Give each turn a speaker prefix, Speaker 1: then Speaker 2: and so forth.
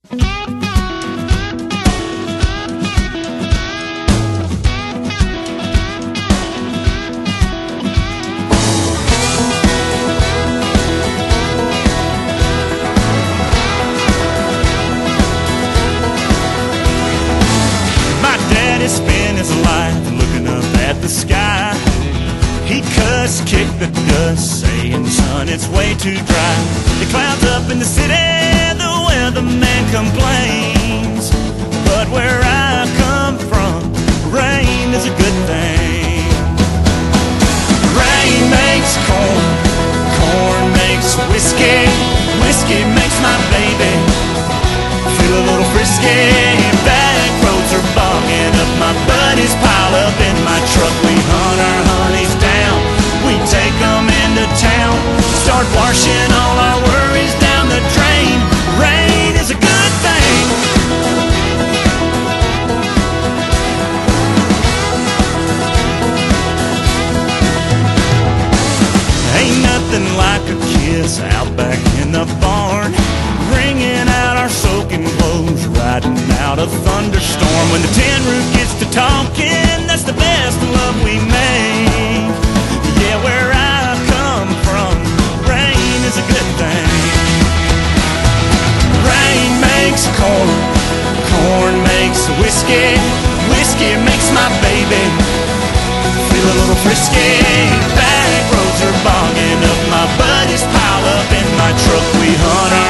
Speaker 1: Spent his life looking up at the sky. He cussed, kicked the dust, saying, son, it's way too dry. The clouds up in the city, the weatherman complains. But where I come from, rain is a good thing. Rain makes corn, corn makes whiskey, whiskey makes my baby feel a little frisky. Back roads are bogging up, my buddies pile up in my truck. We hunt our honeys down, we take them into town, start washing all our worries down the drain. Rain is a good thing. Ain't nothing like a kiss out back in the barn, wringing out our soaking clothes, riding out a thunderstorm. When the tin roof gets to talking, that's the best love we make. Yeah, where I come from, rain is a good thing. Rain makes corn, corn makes whiskey, whiskey makes my baby feel a little frisky. Back roads are bogging up, my buddies pile up in my truck. We hunt our